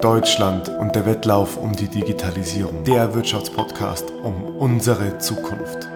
Deutschland und der Wettlauf um die Digitalisierung. Der Wirtschaftspodcast um unsere Zukunft.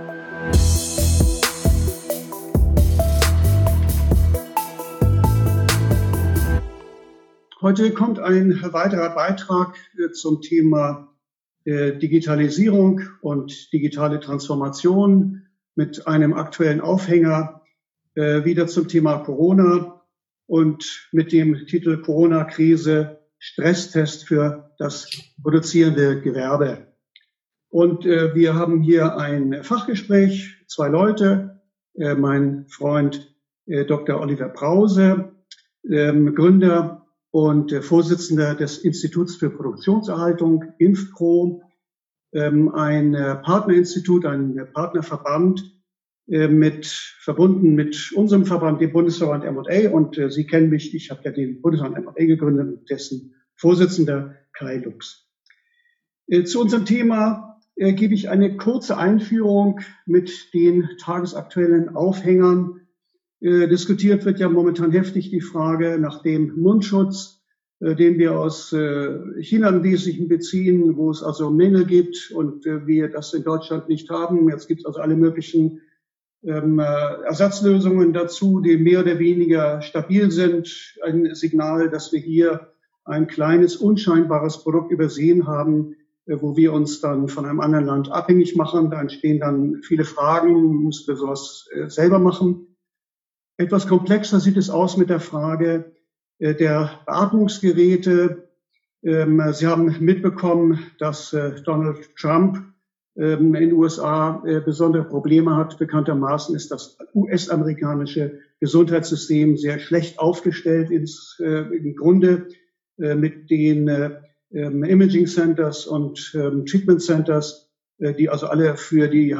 Heute kommt ein weiterer Beitrag zum Thema Digitalisierung und digitale Transformation mit einem aktuellen Aufhänger wieder zum Thema Corona und mit dem Titel Corona-Krise, Stresstest für das produzierende Gewerbe. Und wir haben hier ein Fachgespräch, 2 Leute, mein Freund Dr. Oliver Brause, Gründer und Vorsitzender des Instituts für Produktionserhaltung, INFPRO, ein Partnerinstitut, ein Partnerverband, verbunden mit unserem Verband, dem Bundesverband M&A. Und Sie kennen mich, ich habe ja den Bundesverband M&A gegründet und dessen Vorsitzender Kai Lux. Zu unserem Thema gebe ich eine kurze Einführung mit den tagesaktuellen Aufhängern. Diskutiert wird ja momentan heftig die Frage nach dem Mundschutz, den wir aus China im Wesentlichen beziehen, wo es also Mängel gibt und wir das in Deutschland nicht haben. Jetzt gibt es also alle möglichen Ersatzlösungen dazu, die mehr oder weniger stabil sind. Ein Signal, dass wir hier ein kleines, unscheinbares Produkt übersehen haben, wo wir uns dann von einem anderen Land abhängig machen. Da entstehen dann viele Fragen, müssen wir sowas selber machen. Etwas komplexer sieht es aus mit der Frage der Beatmungsgeräte. Sie haben mitbekommen, dass Donald Trump in den USA besondere Probleme hat. Bekanntermaßen ist das US-amerikanische Gesundheitssystem sehr schlecht aufgestellt im Grunde mit den Imaging Centers und Treatment Centers, die also alle für die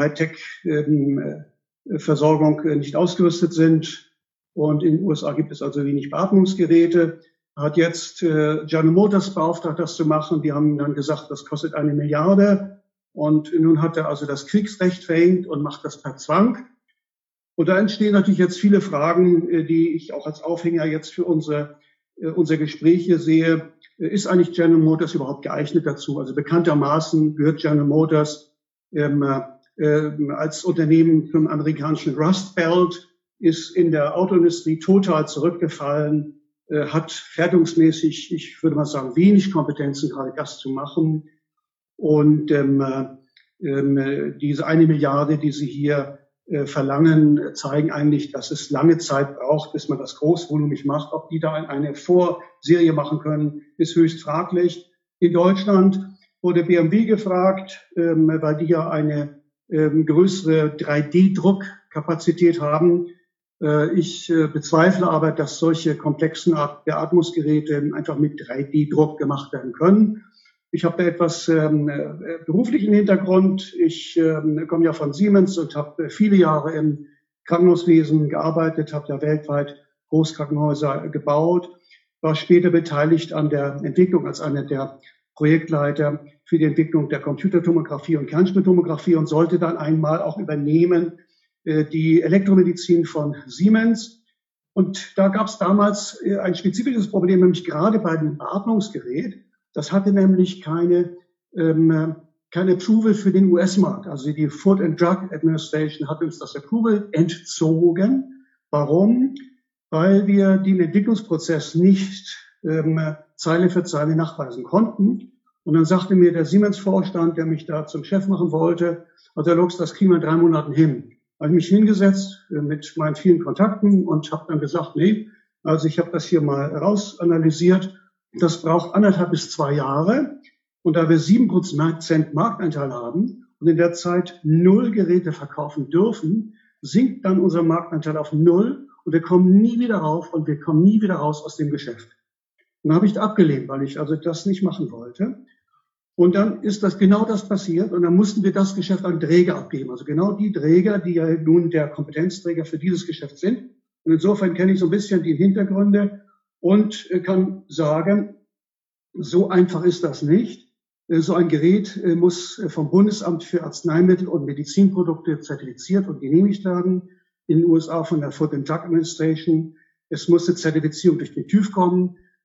Hightech-Versorgung nicht ausgerüstet sind. Und in den USA gibt es also wenig Beatmungsgeräte. Hat jetzt General Motors beauftragt, das zu machen. Die haben dann gesagt, das kostet 1 Milliarde. Und nun hat er also das Kriegsrecht verhängt und macht das per Zwang. Und da entstehen natürlich jetzt viele Fragen, die ich auch als Aufhänger jetzt für unser Gespräch hier sehe. Ist eigentlich General Motors überhaupt geeignet dazu? Also bekanntermaßen gehört General Motors als Unternehmen zum amerikanischen Rust Belt, ist in der Autoindustrie total zurückgefallen, hat fertigungsmäßig, ich würde mal sagen, wenig Kompetenzen, gerade das zu machen. Und diese 1 Milliarde, die Sie hier verlangen, zeigen eigentlich, dass es lange Zeit braucht, bis man das großvolumig macht. Ob die da eine Vorserie machen können, ist höchst fraglich. In Deutschland wurde BMW gefragt, weil die ja eine größere 3D-Druckkapazität haben. Ich bezweifle aber, dass solche komplexen Beatmungsgeräte einfach mit 3D-Druck gemacht werden können. Ich habe da etwas beruflichen Hintergrund. Ich komme ja von Siemens und habe viele Jahre im Krankenhauswesen gearbeitet, habe da weltweit Großkrankenhäuser gebaut, war später beteiligt an der Entwicklung als einer der Projektleiter für die Entwicklung der Computertomographie und Kernspintomographie und sollte dann einmal auch übernehmen die Elektromedizin von Siemens. Und da gab es damals ein spezifisches Problem, nämlich gerade bei dem Beatmungsgerät. Das hatte nämlich keine Approval für den US-Markt. Also die Food and Drug Administration hat uns das Approval entzogen. Warum? Weil wir den Entwicklungsprozess nicht Zeile für Zeile nachweisen konnten. Und dann sagte mir der Siemens-Vorstand, der mich da zum Chef machen wollte, also Herr Lux, das kriegen wir in 3 Monaten hin. Da habe ich mich hingesetzt mit meinen vielen Kontakten und habe dann gesagt, nee, also ich habe das hier mal rausanalysiert. Das braucht 1,5 bis 2 Jahre. Und da wir 7% Marktanteil haben und in der Zeit 0 Geräte verkaufen dürfen, sinkt dann unser Marktanteil auf 0 und wir kommen nie wieder rauf und wir kommen nie wieder raus aus dem Geschäft. Und dann habe ich das abgelehnt, weil ich also das nicht machen wollte. Und dann ist genau das passiert und dann mussten wir das Geschäft an Träger abgeben. Also genau die Träger, die ja nun der Kompetenzträger für dieses Geschäft sind. Und insofern kenne ich so ein bisschen die Hintergründe und kann sagen, so einfach ist das nicht. So ein Gerät muss vom Bundesamt für Arzneimittel und Medizinprodukte zertifiziert und genehmigt werden. In den USA von der Food and Drug Administration. Es muss eine Zertifizierung durch den TÜV kommen.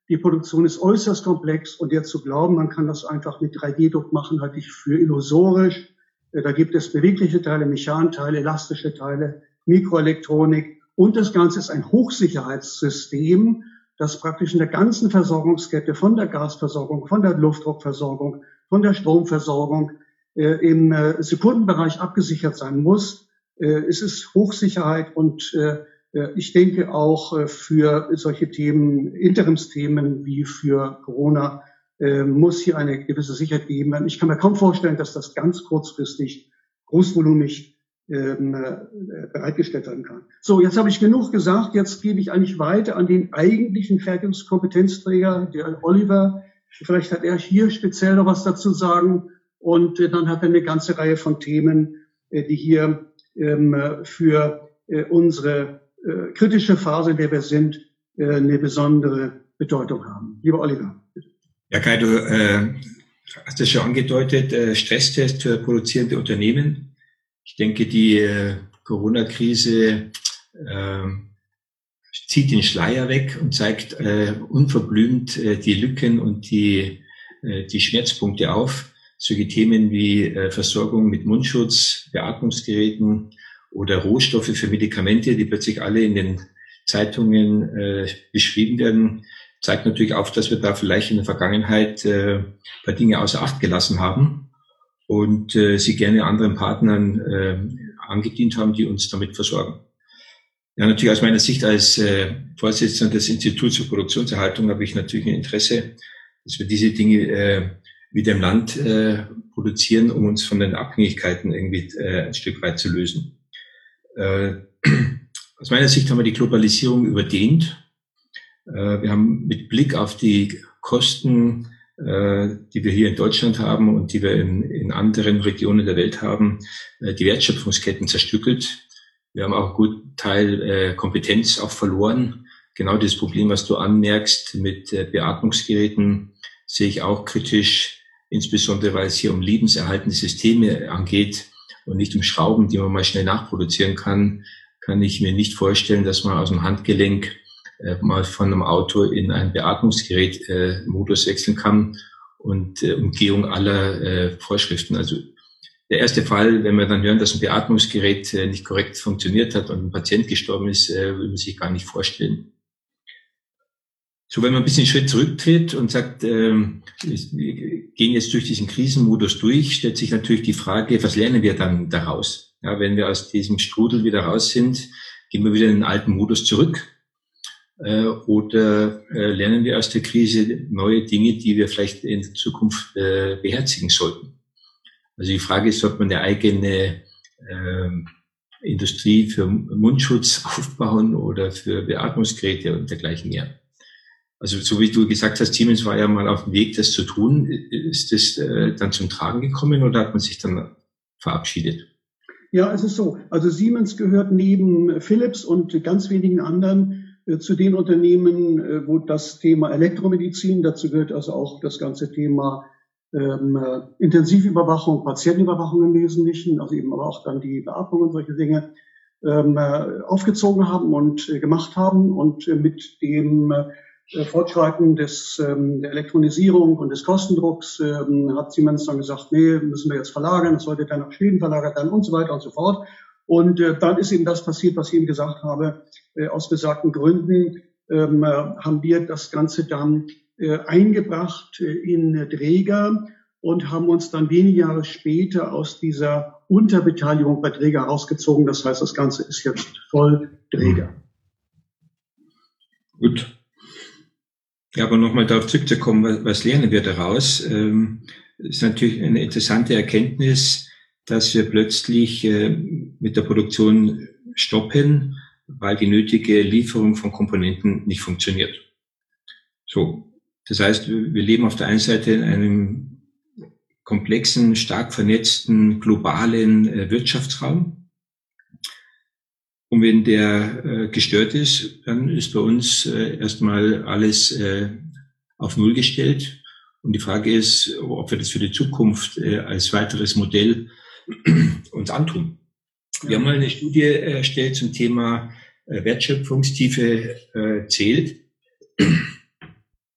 Die Produktion ist äußerst komplex und jetzt zu glauben, man kann das einfach mit 3D-Druck machen, halte ich für illusorisch. Da gibt es bewegliche Teile, Mechanteile, elastische Teile, Mikroelektronik und das Ganze ist ein Hochsicherheitssystem, das praktisch in der ganzen Versorgungskette von der Gasversorgung, von der Luftdruckversorgung, von der Stromversorgung im Sekundenbereich abgesichert sein muss. Es ist Hochsicherheit und ich denke auch für solche Themen, Interimsthemen wie für Corona, muss hier eine gewisse Sicherheit geben werden. Ich kann mir kaum vorstellen, dass das ganz kurzfristig großvolumig bereitgestellt werden kann. So, jetzt habe ich genug gesagt. Jetzt gebe ich eigentlich weiter an den eigentlichen Fertigungskompetenzträger, der Oliver. Vielleicht hat er hier speziell noch was dazu sagen. Und dann hat er eine ganze Reihe von Themen, die hier für unsere kritische Phase, in der wir sind, eine besondere Bedeutung haben. Lieber Oliver. Ja, Kai, du hast es schon angedeutet, Stresstest für produzierende Unternehmen. Ich denke, die Corona-Krise zieht den Schleier weg und zeigt unverblümt die Lücken und die Schmerzpunkte auf. Solche Themen wie Versorgung mit Mundschutz, Beatmungsgeräten oder Rohstoffe für Medikamente, die plötzlich alle in den Zeitungen beschrieben werden, zeigt natürlich auf, dass wir da vielleicht in der Vergangenheit ein paar Dinge außer Acht gelassen haben und sie gerne anderen Partnern angedient haben, die uns damit versorgen. Ja, natürlich aus meiner Sicht als Vorsitzender des Instituts für Produktionserhaltung habe ich natürlich ein Interesse, dass wir diese Dinge wieder im Land produzieren, um uns von den Abhängigkeiten irgendwie ein Stück weit zu lösen. Aus meiner Sicht haben wir die Globalisierung überdehnt. Wir haben mit Blick auf die Kosten, die wir hier in Deutschland haben und die wir in anderen Regionen der Welt haben, die Wertschöpfungsketten zerstückelt. Wir haben auch einen guten Teil Kompetenz auch verloren. Genau das Problem, was du anmerkst mit Beatmungsgeräten, sehe ich auch kritisch, insbesondere weil es hier um lebenserhaltende Systeme angeht und nicht um Schrauben, die man mal schnell nachproduzieren kann ich mir nicht vorstellen, dass man aus dem Handgelenk mal von einem Auto in ein Beatmungsgerät Modus wechseln kann und Umgehung aller Vorschriften. Also der erste Fall, wenn wir dann hören, dass ein Beatmungsgerät nicht korrekt funktioniert hat und ein Patient gestorben ist, will man sich gar nicht vorstellen. So, wenn man ein bisschen einen Schritt zurücktritt und sagt, wir gehen jetzt durch diesen Krisenmodus durch, stellt sich natürlich die Frage, was lernen wir dann daraus? Ja, wenn wir aus diesem Strudel wieder raus sind, gehen wir wieder in den alten Modus zurück? Oder lernen wir aus der Krise neue Dinge, die wir vielleicht in der Zukunft beherzigen sollten? Also die Frage ist, sollte man eine eigene Industrie für Mundschutz aufbauen oder für Beatmungsgeräte und dergleichen mehr? Also so wie du gesagt hast, Siemens war ja mal auf dem Weg, das zu tun. Ist das dann zum Tragen gekommen oder hat man sich dann verabschiedet? Ja, es ist so. Also Siemens gehört neben Philips und ganz wenigen anderen zu den Unternehmen, wo das Thema Elektromedizin, dazu gehört also auch das ganze Thema Intensivüberwachung, Patientenüberwachung im Wesentlichen, also eben aber auch dann die Beatmung und solche Dinge, aufgezogen haben und gemacht haben. Und mit dem Fortschreiten der Elektronisierung und des Kostendrucks hat Siemens dann gesagt, nee, müssen wir jetzt verlagern, das sollte dann nach Schweden verlagert werden und so weiter und so fort. Und dann ist eben das passiert, was ich eben gesagt habe. Aus besagten Gründen haben wir das Ganze dann eingebracht in Dräger und haben uns dann wenige Jahre später aus dieser Unterbeteiligung bei Dräger rausgezogen. Das heißt, das Ganze ist jetzt voll Dräger. Gut. Ja, aber nochmal darauf zurückzukommen, was lernen wir daraus? Ist natürlich eine interessante Erkenntnis, dass wir plötzlich mit der Produktion stoppen, weil die nötige Lieferung von Komponenten nicht funktioniert. So, das heißt, wir leben auf der einen Seite in einem komplexen, stark vernetzten, globalen Wirtschaftsraum. Und wenn der gestört ist, dann ist bei uns erstmal alles auf Null gestellt. Und die Frage ist, ob wir das für die Zukunft als weiteres Modell uns antun. Wir haben mal eine Studie erstellt zum Thema Wertschöpfungstiefe zählt.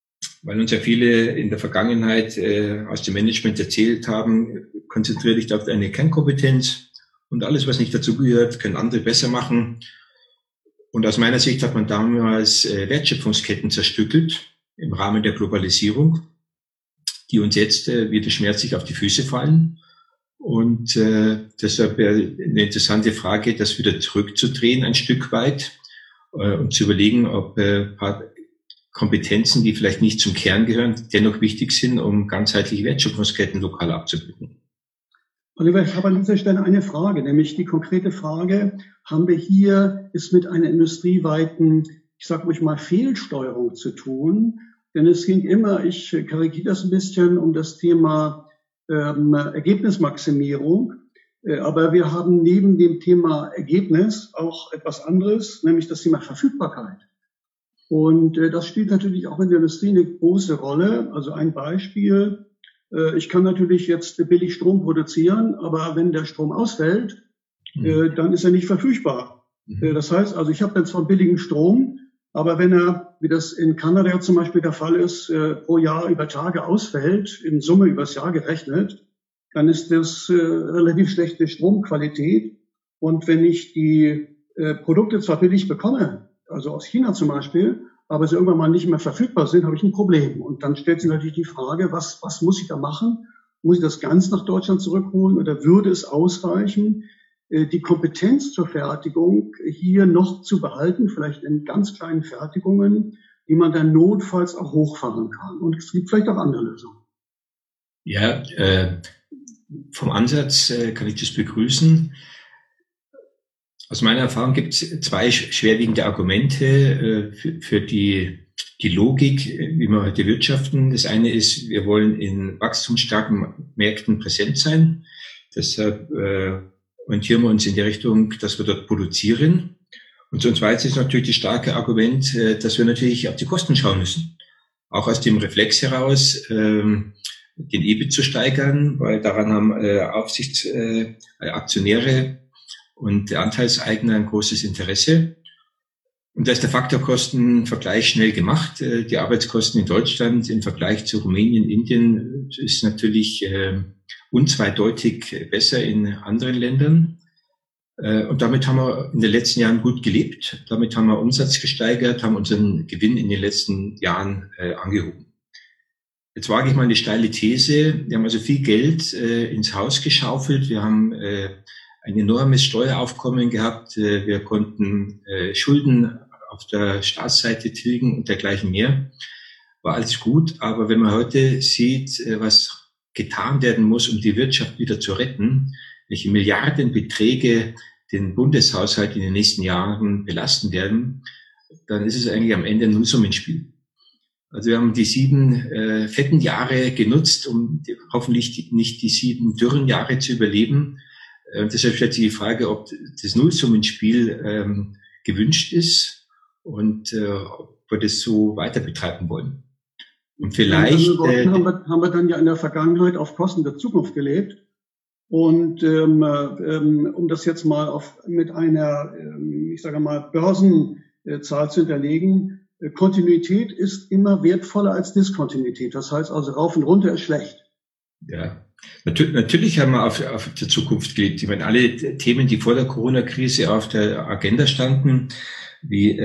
weil uns ja viele in der Vergangenheit aus dem Management erzählt haben, konzentriere dich auf deine Kernkompetenz und alles, was nicht dazugehört, können andere besser machen. Und aus meiner Sicht hat man damals Wertschöpfungsketten zerstückelt im Rahmen der Globalisierung, die uns jetzt wieder schmerzlich auf die Füße fallen. Und deshalb wäre eine interessante Frage, das wieder zurückzudrehen ein Stück weit und zu überlegen, ob ein paar Kompetenzen, die vielleicht nicht zum Kern gehören, dennoch wichtig sind, um ganzheitliche Wertschöpfungsketten lokal abzubilden. Oliver, ich habe an dieser Stelle eine Frage, nämlich die konkrete Frage, haben wir hier es mit einer industrieweiten, ich sage ruhig mal, Fehlsteuerung zu tun? Denn es ging immer, ich karikiere das ein bisschen, um das Thema Ergebnismaximierung. Aber wir haben neben dem Thema Ergebnis auch etwas anderes, nämlich das Thema Verfügbarkeit. Und das spielt natürlich auch in der Industrie eine große Rolle. Also ein Beispiel, ich kann natürlich jetzt billig Strom produzieren, aber wenn der Strom ausfällt, dann ist er nicht verfügbar. Das heißt also, ich habe dann zwar billigen Strom, aber wenn er, wie das in Kanada zum Beispiel der Fall ist, pro Jahr über Tage ausfällt, in Summe übers Jahr gerechnet, dann ist das relativ schlechte Stromqualität. Und wenn ich die Produkte zwar billig bekomme, also aus China zum Beispiel, aber sie irgendwann mal nicht mehr verfügbar sind, habe ich ein Problem. Und dann stellt sich natürlich die Frage, was muss ich da machen? Muss ich das ganz nach Deutschland zurückholen oder würde es ausreichen, die Kompetenz zur Fertigung hier noch zu behalten, vielleicht in ganz kleinen Fertigungen, die man dann notfalls auch hochfahren kann? Und es gibt vielleicht auch andere Lösungen. Ja, vom Ansatz kann ich das begrüßen. Aus meiner Erfahrung gibt es zwei schwerwiegende Argumente für die Logik, wie wir heute wirtschaften. Das eine ist, wir wollen in wachstumsstarken Märkten präsent sein. Deshalb orientieren wir uns in die Richtung, dass wir dort produzieren. Und zum Zweiten ist natürlich das starke Argument, dass wir natürlich auf die Kosten schauen müssen. Auch aus dem Reflex heraus, den EBIT zu steigern, weil daran haben Aktionäre und der Anteilseigner ein großes Interesse. Und da ist der Faktor Kostenvergleich schnell gemacht. Die Arbeitskosten in Deutschland im Vergleich zu Rumänien, Indien ist natürlich unzweideutig besser in anderen Ländern. Und damit haben wir in den letzten Jahren gut gelebt. Damit haben wir Umsatz gesteigert, haben unseren Gewinn in den letzten Jahren angehoben. Jetzt wage ich mal eine steile These. Wir haben also viel Geld ins Haus geschaufelt. Wir haben ein enormes Steueraufkommen gehabt. Wir konnten Schulden auf der Staatsseite tilgen und dergleichen mehr. War alles gut. Aber wenn man heute sieht, was getan werden muss, um die Wirtschaft wieder zu retten, welche Milliardenbeträge den Bundeshaushalt in den nächsten Jahren belasten werden, dann ist es eigentlich am Ende ein Nullsummenspiel. Also wir haben die 7 fetten Jahre genutzt, um hoffentlich nicht die 7 dürren Jahre zu überleben. Deshalb stellt sich die Frage, ob das Nullsummenspiel gewünscht ist und ob wir das so weiter betreiben wollen. Und vielleicht haben wir dann ja in der Vergangenheit auf Kosten der Zukunft gelebt. Und um das jetzt mal mit einer, ich sage mal, Börsenzahl zu hinterlegen, Kontinuität ist immer wertvoller als Diskontinuität. Das heißt also, rauf und runter ist schlecht. Ja, natürlich haben wir auf der Zukunft gelebt. Ich meine, alle Themen, die vor der Corona-Krise auf der Agenda standen, wie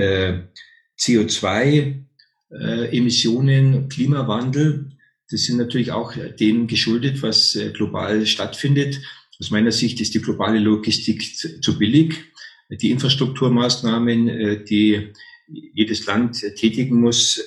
CO2-Emissionen, Klimawandel, das sind natürlich auch dem geschuldet, was global stattfindet. Aus meiner Sicht ist die globale Logistik zu billig. Die Infrastrukturmaßnahmen, die jedes Land tätigen muss,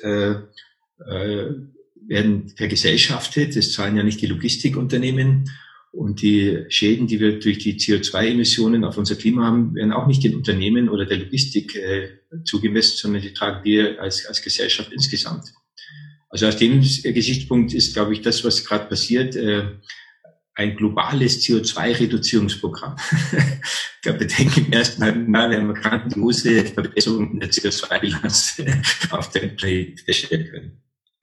werden vergesellschaftet. Das zahlen ja nicht die Logistikunternehmen. Und die Schäden, die wir durch die CO2-Emissionen auf unser Klima haben, werden auch nicht den Unternehmen oder der Logistik zugemessen, sondern die tragen wir als Gesellschaft insgesamt. Also aus dem Gesichtspunkt ist, glaube ich, das, was gerade passiert, ein globales CO2-Reduzierungsprogramm. Ich glaube, wir denken im ersten halben Jahr, wir haben eine grandiose Verbesserung der CO2-Bilanz auf dem Planeten feststellen können.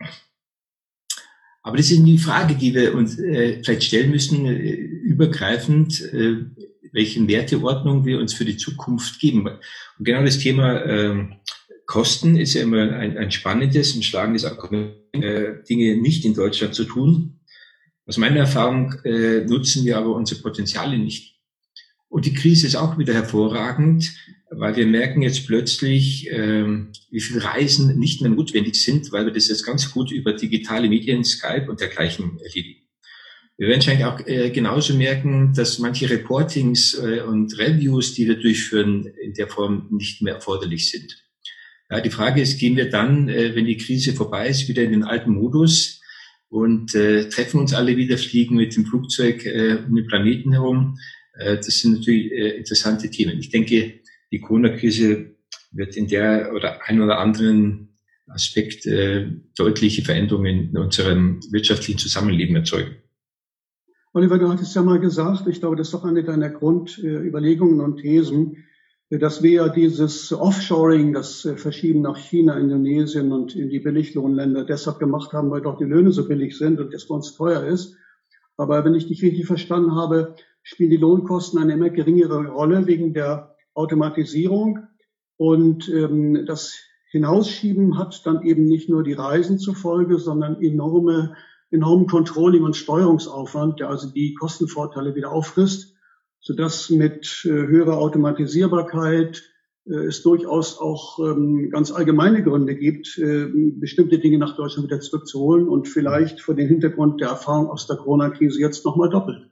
Aber das ist die Frage, die wir uns vielleicht stellen müssen, übergreifend, welche Werteordnung wir uns für die Zukunft geben. Und genau das Thema Kosten ist ja immer ein spannendes, ein schlagendes Argument, Dinge nicht in Deutschland zu tun. Aus meiner Erfahrung nutzen wir aber unsere Potenziale nicht. Und die Krise ist auch wieder hervorragend, weil wir merken jetzt plötzlich, wie viel Reisen nicht mehr notwendig sind, weil wir das jetzt ganz gut über digitale Medien, Skype und dergleichen erledigen. Wir werden wahrscheinlich auch genauso merken, dass manche Reportings und Reviews, die wir durchführen, in der Form nicht mehr erforderlich sind. Ja, die Frage ist, gehen wir dann, wenn die Krise vorbei ist, wieder in den alten Modus und treffen uns alle wieder, fliegen mit dem Flugzeug um den Planeten herum? Das sind natürlich interessante Themen. Ich denke, die Corona-Krise wird in der oder ein oder anderen Aspekt deutliche Veränderungen in unserem wirtschaftlichen Zusammenleben erzeugen. Oliver, du hattest ja mal gesagt, ich glaube, das ist doch eine deiner Grundüberlegungen und Thesen, dass wir ja dieses Offshoring, das Verschieben nach China, Indonesien und in die Billiglohnländer deshalb gemacht haben, weil dort die Löhne so billig sind und es bei uns teuer ist. Aber wenn ich dich richtig verstanden habe, spielen die Lohnkosten eine immer geringere Rolle wegen der Automatisierung. Und das Hinausschieben hat dann eben nicht nur die Reisen zur Folge, sondern enormen Controlling- und Steuerungsaufwand, der also die Kostenvorteile wieder auffrisst, sodass mit höherer Automatisierbarkeit es durchaus auch ganz allgemeine Gründe gibt, bestimmte Dinge nach Deutschland wieder zurückzuholen und vielleicht vor dem Hintergrund der Erfahrung aus der Corona-Krise jetzt nochmal doppelt.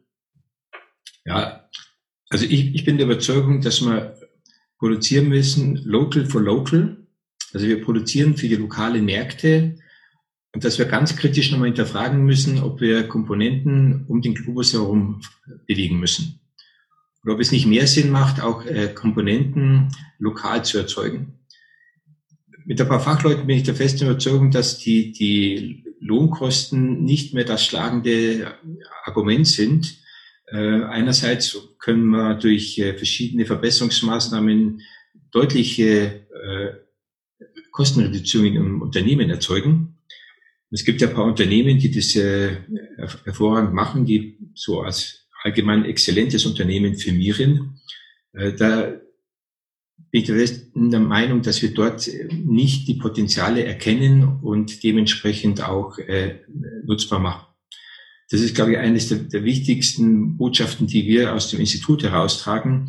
Ja, also ich bin der Überzeugung, dass wir produzieren müssen, local for local. Also wir produzieren für die lokalen Märkte und dass wir ganz kritisch nochmal hinterfragen müssen, ob wir Komponenten um den Globus herum bewegen müssen. Oder ob es nicht mehr Sinn macht, auch Komponenten lokal zu erzeugen. Mit ein paar Fachleuten bin ich der festen Überzeugung, dass die Lohnkosten nicht mehr das schlagende Argument sind. Einerseits können wir durch verschiedene Verbesserungsmaßnahmen deutliche Kostenreduzierungen im Unternehmen erzeugen. Es gibt ja ein paar Unternehmen, die das hervorragend machen, die so als allgemein exzellentes Unternehmen firmieren. Da bin ich der Meinung, dass wir dort nicht die Potenziale erkennen und dementsprechend auch nutzbar machen. Das ist, glaube ich, eines der wichtigsten Botschaften, die wir aus dem Institut heraustragen.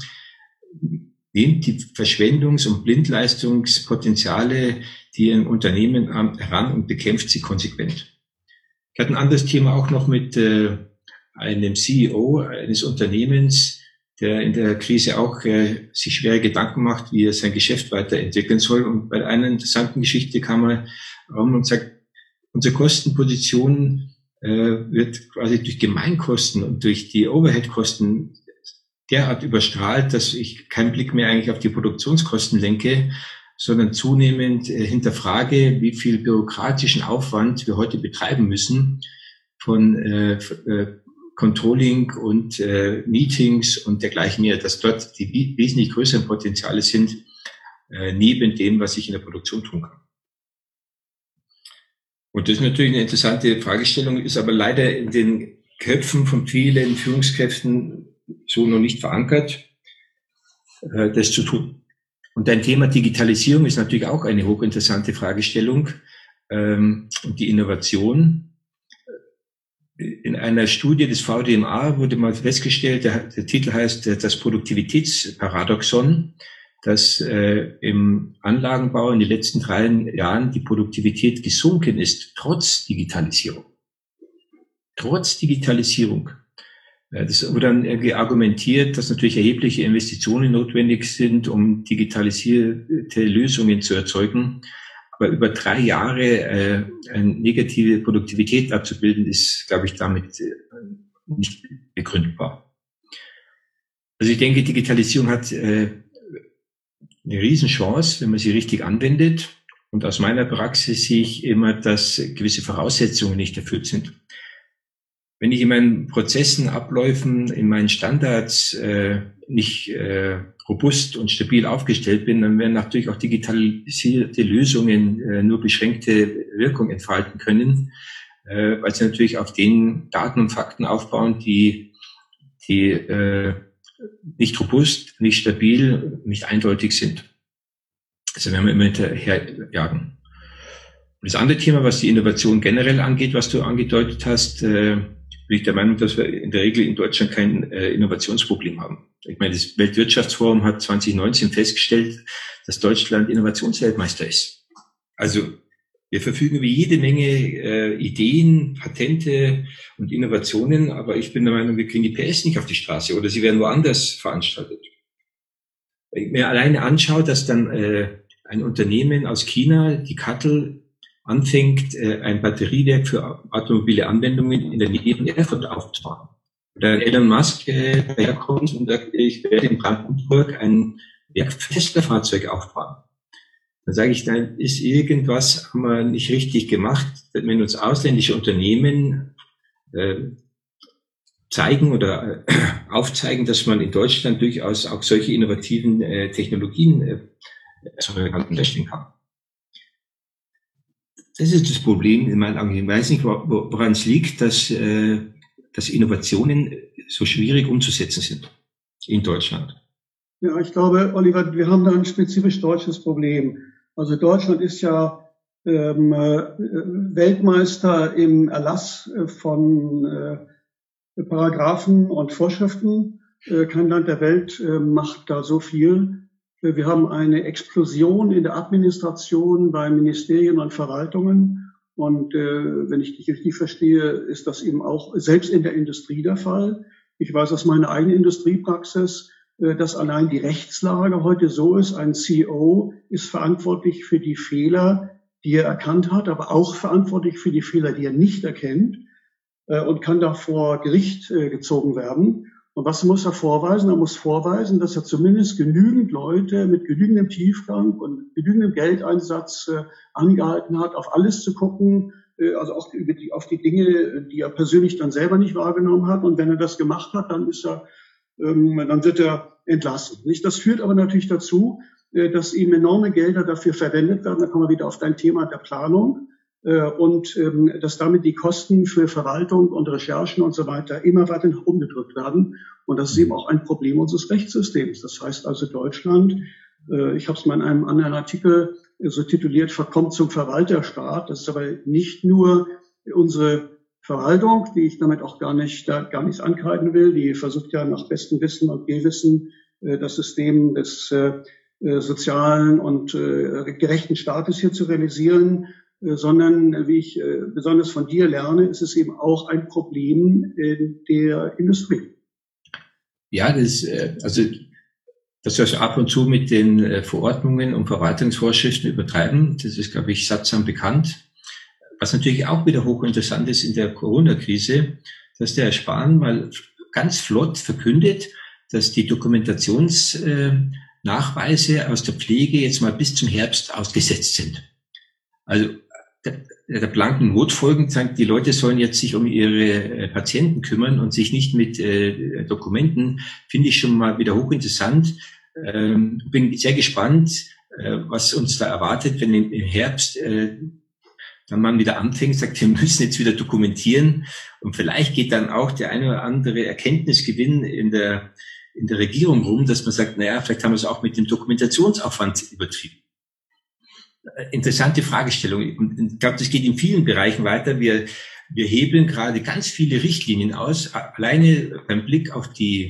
Nehmt die Verschwendungs- und Blindleistungspotenziale, die ein Unternehmen heran und bekämpft sie konsequent. Ich hatte ein anderes Thema auch noch mit einem CEO eines Unternehmens, der in der Krise auch sich schwere Gedanken macht, wie er sein Geschäft weiterentwickeln soll. Und bei einer interessanten Geschichte kam er rum und sagt, unsere Kostenposition wird quasi durch Gemeinkosten und durch die Overheadkosten derart überstrahlt, dass ich keinen Blick mehr eigentlich auf die Produktionskosten lenke, sondern zunehmend hinterfrage, wie viel bürokratischen Aufwand wir heute betreiben müssen von Controlling und Meetings und dergleichen mehr, dass dort die wesentlich größeren Potenziale sind, neben dem, was ich in der Produktion tun kann. Und das ist natürlich eine interessante Fragestellung, ist aber leider in den Köpfen von vielen Führungskräften so noch nicht verankert, das zu tun. Und dein Thema Digitalisierung ist natürlich auch eine hochinteressante Fragestellung und die Innovation. In einer Studie des VDMA wurde mal festgestellt, der Titel heißt das Produktivitätsparadoxon, dass im Anlagenbau in den letzten 3 Jahren die Produktivität gesunken ist, trotz Digitalisierung. Trotz Digitalisierung. Das wurde dann irgendwie argumentiert, dass natürlich erhebliche Investitionen notwendig sind, um digitalisierte Lösungen zu erzeugen. Aber über 3 Jahre eine negative Produktivität abzubilden, ist, glaube ich, damit nicht begründbar. Also ich denke, Digitalisierung hat eine Riesenchance, wenn man sie richtig anwendet. Und aus meiner Praxis sehe ich immer, dass gewisse Voraussetzungen nicht erfüllt sind. Wenn ich in meinen Prozessen, Abläufen, in meinen Standards nicht robust und stabil aufgestellt bin, dann werden natürlich auch digitalisierte Lösungen nur beschränkte Wirkung entfalten können, weil sie natürlich auf den Daten und Fakten aufbauen, die nicht robust, nicht stabil, nicht eindeutig sind. Also wenn wir immer hinterherjagen. Und das andere Thema, was die Innovation generell angeht, was du angedeutet hast, bin ich der Meinung, dass wir in der Regel in Deutschland kein Innovationsproblem haben. Ich meine, das Weltwirtschaftsforum hat 2019 festgestellt, dass Deutschland Innovationsweltmeister ist. Also wir verfügen über jede Menge Ideen, Patente und Innovationen, aber ich bin der Meinung, wir kriegen die PS nicht auf die Straße oder sie werden woanders veranstaltet. Wenn ich mir alleine anschaue, dass dann ein Unternehmen aus China, die CATL, anfängt, ein Batteriewerk für automobile Anwendungen in der Nähe von Erfurt aufzubauen. Oder Elon Musk daherkommt und sagt, ich werde in Brandenburg ein Werk für Tesla-Fahrzeuge aufbauen. Dann sage ich, dann ist irgendwas, haben wir nicht richtig gemacht, wenn uns ausländische Unternehmen zeigen oder aufzeigen, dass man in Deutschland durchaus auch solche innovativen Technologien herstellen kann. Das ist das Problem in meinen Augen. Ich weiß nicht, woran es liegt, dass Innovationen so schwierig umzusetzen sind in Deutschland. Ja, ich glaube, Oliver, wir haben da ein spezifisch deutsches Problem. Also Deutschland ist ja Weltmeister im Erlass von Paragraphen und Vorschriften. Kein Land der Welt macht da so viel. Wir haben eine Explosion in der Administration bei Ministerien und Verwaltungen. Und wenn ich dich richtig verstehe, ist das eben auch selbst in der Industrie der Fall. Ich weiß aus meiner eigenen Industriepraxis, dass allein die Rechtslage heute so ist, ein CEO ist verantwortlich für die Fehler, die er erkannt hat, aber auch verantwortlich für die Fehler, die er nicht erkennt und kann da vor Gericht gezogen werden. Und was muss er vorweisen? Er muss vorweisen, dass er zumindest genügend Leute mit genügendem Tiefgang und genügendem Geldeinsatz angehalten hat, auf alles zu gucken, also auch auf die Dinge, die er persönlich dann selber nicht wahrgenommen hat. Und wenn er das gemacht hat, dann wird er entlassen. Das führt aber natürlich dazu, dass eben enorme Gelder dafür verwendet werden. Da kommen wir wieder auf dein Thema der Planung. Und dass damit die Kosten für Verwaltung und Recherchen und so weiter immer weiter nach oben gedrückt werden. Und das ist eben auch ein Problem unseres Rechtssystems. Das heißt also Deutschland, ich habe es mal in einem anderen Artikel so tituliert, verkommt zum Verwalterstaat. Das ist aber nicht nur unsere Verwaltung, die ich damit auch gar nichts ankreiden will. Die versucht ja nach bestem Wissen und Gewissen das System des sozialen und gerechten Staates hier zu realisieren. Sondern wie ich besonders von dir lerne, ist es eben auch ein Problem der Industrie. Ja, dass wir ab und zu mit den Verordnungen und Verwaltungsvorschriften übertreiben, das ist, glaube ich, sattsam bekannt. Was natürlich auch wieder hochinteressant ist in der Corona-Krise, dass der Herr Spahn mal ganz flott verkündet, dass die Dokumentationsnachweise aus der Pflege jetzt mal bis zum Herbst ausgesetzt sind. Also der blanken Notfolgen sagt, die Leute sollen jetzt sich um ihre Patienten kümmern und sich nicht mit Dokumenten, finde ich schon mal wieder hochinteressant. Bin sehr gespannt, was uns da erwartet, wenn im Herbst dann man wieder anfängt, sagt, wir müssen jetzt wieder dokumentieren und vielleicht geht dann auch der eine oder andere Erkenntnisgewinn in der Regierung rum, dass man sagt, naja, vielleicht haben wir es auch mit dem Dokumentationsaufwand übertrieben. Interessante Fragestellung. Und ich glaube, das geht in vielen Bereichen weiter. Wir hebeln gerade ganz viele Richtlinien aus. Alleine beim Blick auf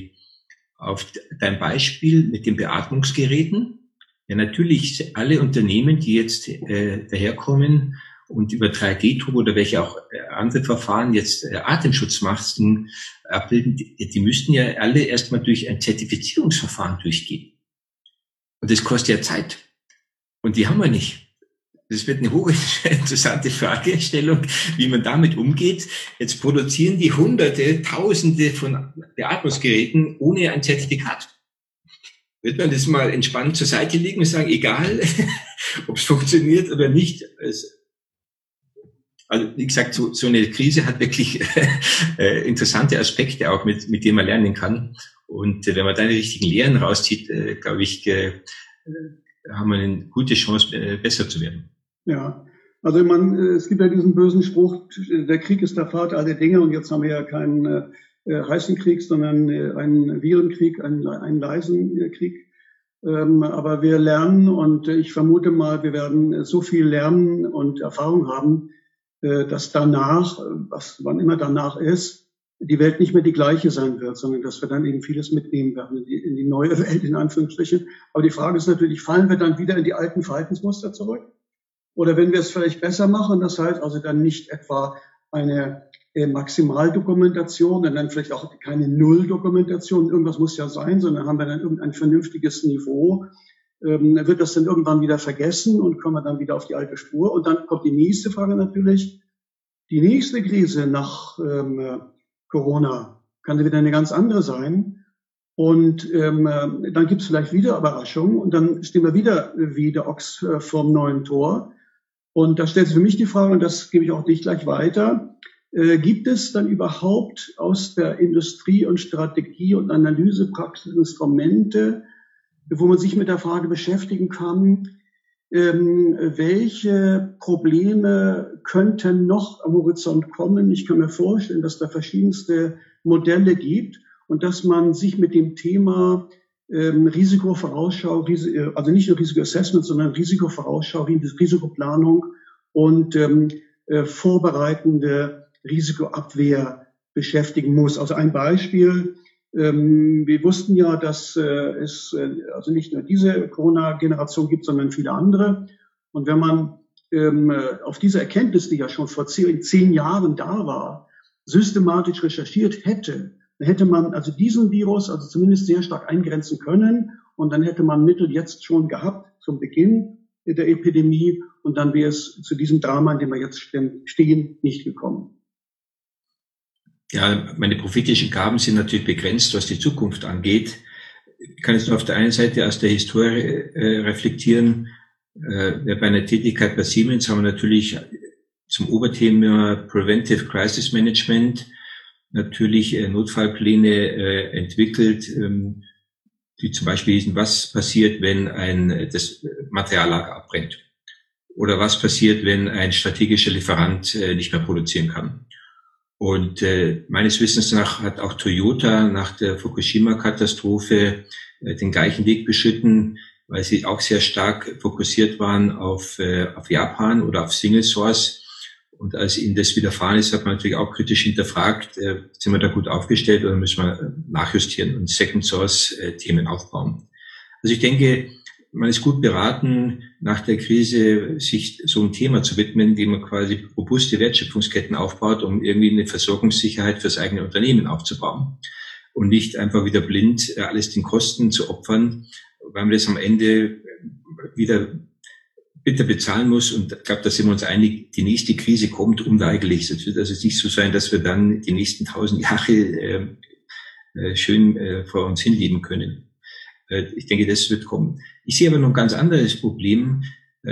dein Beispiel mit den Beatmungsgeräten. Ja, natürlich alle Unternehmen, die jetzt daherkommen und über 3G-Turbo oder welche auch andere Verfahren jetzt Atemschutzmasken abbilden, die müssten ja alle erstmal durch ein Zertifizierungsverfahren durchgehen. Und das kostet ja Zeit. Und die haben wir nicht. Das wird eine hochinteressante Fragestellung, wie man damit umgeht. Jetzt produzieren die Hunderte, Tausende von Beatmungsgeräten ohne ein Zertifikat. Wird man das mal entspannt zur Seite legen und sagen, egal, ob es funktioniert oder nicht. Also wie gesagt, so eine Krise hat wirklich interessante Aspekte auch, mit denen man lernen kann. Und wenn man da die richtigen Lehren rauszieht, glaube ich, haben wir eine gute Chance, besser zu werden. Ja, also es gibt ja diesen bösen Spruch, der Krieg ist der Vater aller Dinge und jetzt haben wir ja keinen heißen Krieg, sondern einen Virenkrieg, einen leisen Krieg. Aber wir lernen und ich vermute mal, wir werden so viel lernen und Erfahrung haben, dass danach, wann immer danach ist, die Welt nicht mehr die gleiche sein wird, sondern dass wir dann eben vieles mitnehmen werden in die neue Welt, in Anführungsstrichen. Aber die Frage ist natürlich, fallen wir dann wieder in die alten Verhaltensmuster zurück? Oder wenn wir es vielleicht besser machen, das heißt also dann nicht etwa eine Maximaldokumentation und dann vielleicht auch keine Nulldokumentation, irgendwas muss ja sein, sondern haben wir dann irgendein vernünftiges Niveau, wird das dann irgendwann wieder vergessen und kommen wir dann wieder auf die alte Spur. Und dann kommt die nächste Frage natürlich, die nächste Krise nach Corona kann wieder eine ganz andere sein. Und dann gibt es vielleicht wieder Überraschungen und dann stehen wir wieder wie der Ochs vorm neuen Tor. Und da stellt sich für mich die Frage, und das gebe ich auch dich gleich weiter, gibt es dann überhaupt aus der Industrie- und Strategie- und Analysepraxis Instrumente, wo man sich mit der Frage beschäftigen kann, welche Probleme könnten noch am Horizont kommen? Ich kann mir vorstellen, dass da verschiedenste Modelle gibt und dass man sich mit dem Thema Risikovorausschau, also nicht nur Risikoassessment, sondern Risikovorausschau, Risikoplanung und vorbereitende Risikoabwehr beschäftigen muss. Also ein Beispiel, wir wussten ja, dass es also nicht nur diese Corona-Generation gibt, sondern viele andere. Und wenn man auf diese Erkenntnis, die ja schon vor 10 Jahren da war, systematisch recherchiert hätte, dann hätte man also diesen Virus also zumindest sehr stark eingrenzen können und dann hätte man Mittel jetzt schon gehabt zum Beginn der Epidemie und dann wäre es zu diesem Drama, in dem wir jetzt stehen, nicht gekommen. Ja, meine prophetischen Gaben sind natürlich begrenzt, was die Zukunft angeht. Ich kann jetzt nur auf der einen Seite aus der Historie reflektieren. Bei einer Tätigkeit bei Siemens haben wir natürlich zum Oberthema Preventive Crisis Management natürlich Notfallpläne entwickelt, die zum Beispiel hießen, was passiert, wenn das Materiallager abbrennt? Oder was passiert, wenn ein strategischer Lieferant nicht mehr produzieren kann? Und meines Wissens nach hat auch Toyota nach der Fukushima-Katastrophe den gleichen Weg beschritten, weil sie auch sehr stark fokussiert waren auf Japan oder auf Single Source. Und als ihnen das widerfahren ist, hat man natürlich auch kritisch hinterfragt, sind wir da gut aufgestellt oder müssen wir nachjustieren und Second Source Themen aufbauen. Also ich denke, man ist gut beraten, nach der Krise sich so ein Thema zu widmen, wie man quasi robuste Wertschöpfungsketten aufbaut, um irgendwie eine Versorgungssicherheit fürs eigene Unternehmen aufzubauen. Und nicht einfach wieder blind alles den Kosten zu opfern, weil man das am Ende wieder bitter bezahlen muss. Und ich glaube, da sind wir uns einig, die nächste Krise kommt unweigerlich. Es wird also nicht so sein, dass wir dann die nächsten 1000 Jahre schön vor uns hinleben können. Ich denke, das wird kommen. Ich sehe aber noch ein ganz anderes Problem.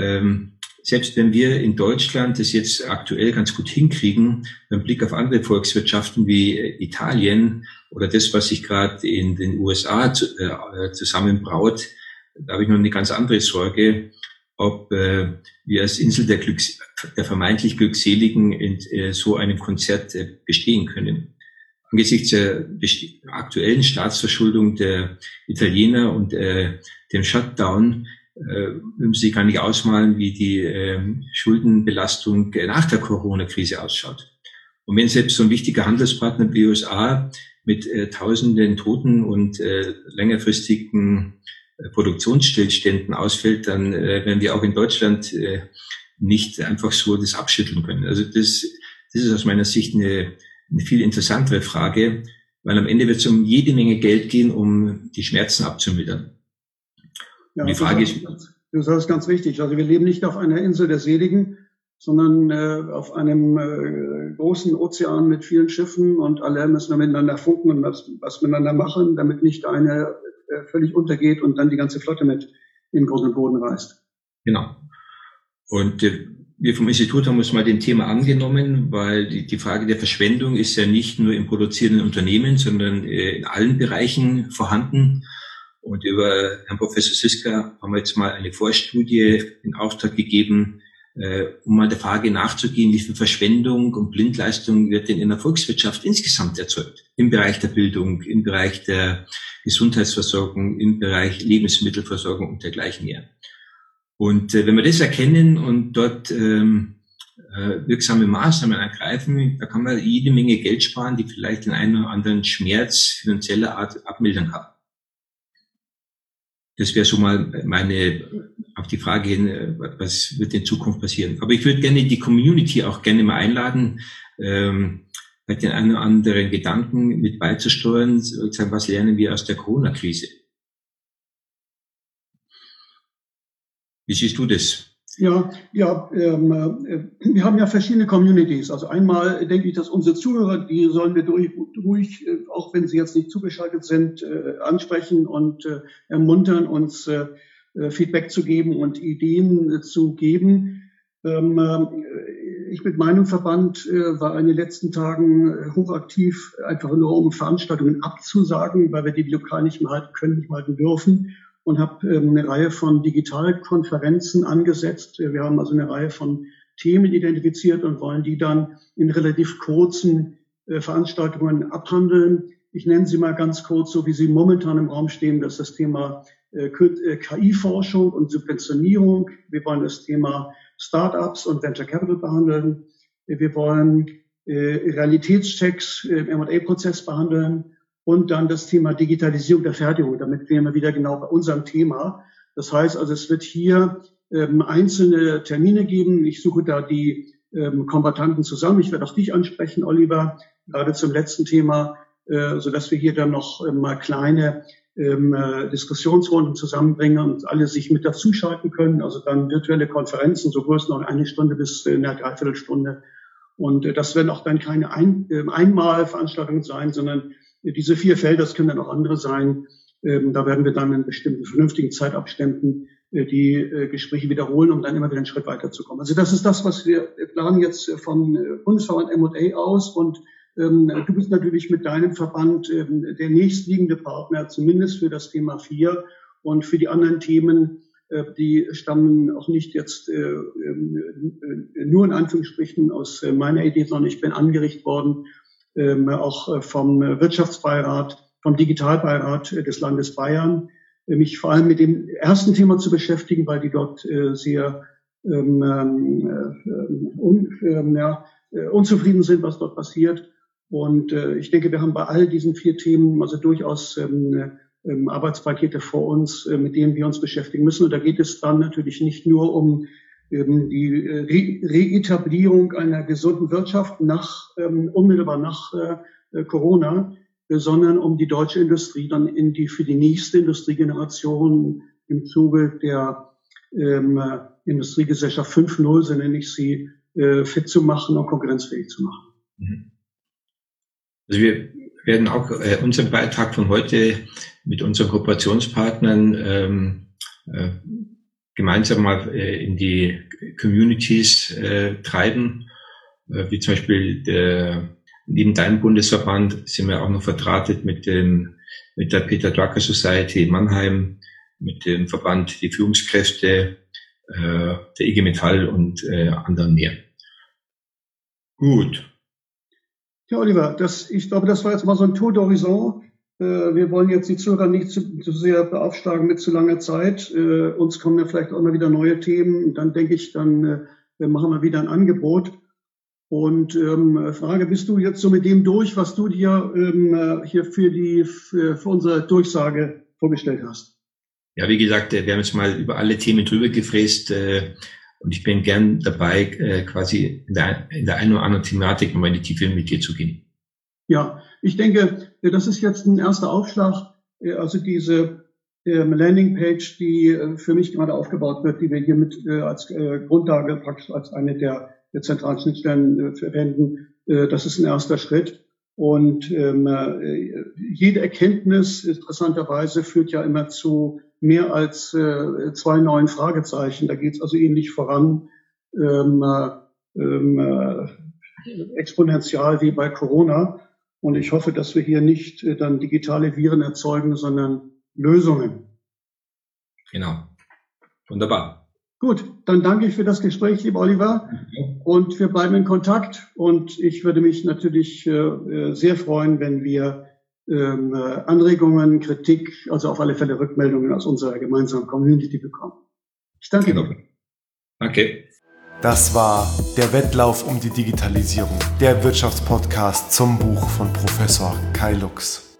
Selbst wenn wir in Deutschland das jetzt aktuell ganz gut hinkriegen, beim Blick auf andere Volkswirtschaften wie Italien oder das, was sich gerade in den USA zusammenbraut, da habe ich noch eine ganz andere Sorge, ob wir als Insel der vermeintlich Glückseligen in so einem Konzert bestehen können. Angesichts der aktuellen Staatsverschuldung der Italiener und dem Shutdown müssen Sie gar nicht ausmalen, wie die Schuldenbelastung nach der Corona-Krise ausschaut. Und wenn selbst so ein wichtiger Handelspartner wie die USA mit tausenden Toten und längerfristigen Produktionsstillständen ausfällt, dann werden wir auch in Deutschland nicht einfach so das abschütteln können. Also das ist aus meiner Sicht eine viel interessantere Frage, weil am Ende wird es um jede Menge Geld gehen, um die Schmerzen abzumildern. Ja, die Frage ist, du sagst ganz wichtig, also wir leben nicht auf einer Insel der Seligen, sondern auf einem großen Ozean mit vielen Schiffen und alle müssen wir miteinander funken und was miteinander machen, damit nicht eine völlig untergeht und dann die ganze Flotte mit in Grund und Boden reißt. Genau. Und wir vom Institut haben uns mal dem Thema angenommen, weil die Frage der Verschwendung ist ja nicht nur im produzierenden Unternehmen, sondern in allen Bereichen vorhanden. Und über Herrn Professor Siska haben wir jetzt mal eine Vorstudie in Auftrag gegeben, um mal der Frage nachzugehen, wie viel Verschwendung und Blindleistung wird denn in der Volkswirtschaft insgesamt erzeugt? Im Bereich der Bildung, im Bereich der Gesundheitsversorgung, im Bereich Lebensmittelversorgung und dergleichen mehr. Und wenn wir das erkennen und dort wirksame Maßnahmen ergreifen, da kann man jede Menge Geld sparen, die vielleicht den einen oder anderen Schmerz finanzieller Art abmildern kann. Das wäre schon mal auf die Frage hin, was wird in Zukunft passieren. Aber ich würde gerne die Community auch gerne mal einladen, bei den einen oder anderen Gedanken mit beizusteuern, sozusagen, was lernen wir aus der Corona-Krise? Wie siehst du das? Ja, wir haben ja verschiedene Communities. Also einmal denke ich, dass unsere Zuhörer, die sollen wir ruhig, auch wenn sie jetzt nicht zugeschaltet sind, ansprechen und ermuntern, uns Feedback zu geben und Ideen zu geben. Ich mit meinem Verband war in den letzten Tagen hochaktiv, einfach nur um Veranstaltungen abzusagen, weil wir die lokal nicht mehr halten können, nicht mehr halten dürfen. Und habe eine Reihe von Digitalkonferenzen angesetzt. Wir haben also eine Reihe von Themen identifiziert und wollen die dann in relativ kurzen Veranstaltungen abhandeln. Ich nenne sie mal ganz kurz, so wie sie momentan im Raum stehen. Das ist das Thema KI-Forschung und Subventionierung. Wir wollen das Thema Startups und Venture Capital behandeln. Wir wollen Realitätschecks im M&A-Prozess behandeln. Und dann das Thema Digitalisierung der Fertigung. Damit wären wir wieder genau bei unserem Thema. Das heißt also, es wird hier einzelne Termine geben. Ich suche da die Kombattanten zusammen. Ich werde auch dich ansprechen, Oliver, gerade zum letzten Thema, sodass wir hier dann noch mal kleine Diskussionsrunden zusammenbringen und alle sich mit dazuschalten können. Also dann virtuelle Konferenzen, so größtenteils noch eine Stunde bis eine Dreiviertelstunde. Und das werden auch dann keine Einmalveranstaltungen sein, sondern diese 4 Felder, das können dann auch andere sein. Da werden wir dann in bestimmten vernünftigen Zeitabständen die Gespräche wiederholen, um dann immer wieder einen Schritt weiterzukommen. Also das ist das, was wir planen jetzt vom Bundesverband M&A aus. Und du bist natürlich mit deinem Verband der nächstliegende Partner, zumindest für das Thema 4. Und für die anderen Themen, die stammen auch nicht jetzt nur in Anführungsstrichen aus meiner Idee, sondern ich bin angeregt worden, auch vom Wirtschaftsbeirat, vom Digitalbeirat des Landes Bayern, mich vor allem mit dem ersten Thema zu beschäftigen, weil die dort sehr unzufrieden sind, was dort passiert. Und ich denke, wir haben bei all diesen 4 Themen also durchaus Arbeitspakete vor uns, mit denen wir uns beschäftigen müssen. Und da geht es dann natürlich nicht nur um die Reetablierung einer gesunden Wirtschaft unmittelbar nach Corona, sondern um die deutsche Industrie dann für die nächste Industriegeneration im Zuge der Industriegesellschaft 5.0, so nenne ich sie, fit zu machen und konkurrenzfähig zu machen. Also wir werden auch unseren Beitrag von heute mit unseren Kooperationspartnern gemeinsam mal in die Communities treiben, wie zum Beispiel neben deinem Bundesverband sind wir auch noch verdrahtet mit der Peter Drucker Society in Mannheim, mit dem Verband die Führungskräfte, der IG Metall und anderen mehr. Gut. Ja, Oliver, ich glaube, das war jetzt mal so ein Tour d'Horizon. Wir wollen jetzt die Zuhörer nicht zu sehr beaufschlagen mit zu langer Zeit. Uns kommen ja vielleicht auch immer wieder neue Themen. Dann denke ich, dann machen wir wieder ein Angebot. Und Frage, bist du jetzt so mit dem durch, was du dir hier für unsere Durchsage vorgestellt hast? Ja, wie gesagt, wir haben jetzt mal über alle Themen drüber gefräst und ich bin gern dabei, quasi in der einen oder anderen Thematik nochmal in die Tiefe mit dir zu gehen. Ja, ich denke, das ist jetzt ein erster Aufschlag. Also diese Landingpage, die für mich gerade aufgebaut wird, die wir hier mit als Grundlage praktisch als eine der zentralen Schnittstellen verwenden, das ist ein erster Schritt. Und jede Erkenntnis interessanterweise führt ja immer zu mehr als 2 neuen Fragezeichen. Da geht es also ähnlich voran, exponentiell wie bei Corona. Und ich hoffe, dass wir hier nicht dann digitale Viren erzeugen, sondern Lösungen. Genau. Wunderbar. Gut, dann danke ich für das Gespräch, lieber Oliver. Und wir bleiben in Kontakt. Und ich würde mich natürlich sehr freuen, wenn wir Anregungen, Kritik, also auf alle Fälle Rückmeldungen aus unserer gemeinsamen Community bekommen. Ich danke dir. Danke. Das war der Wettlauf um die Digitalisierung, der Wirtschaftspodcast zum Buch von Professor Kai Lux.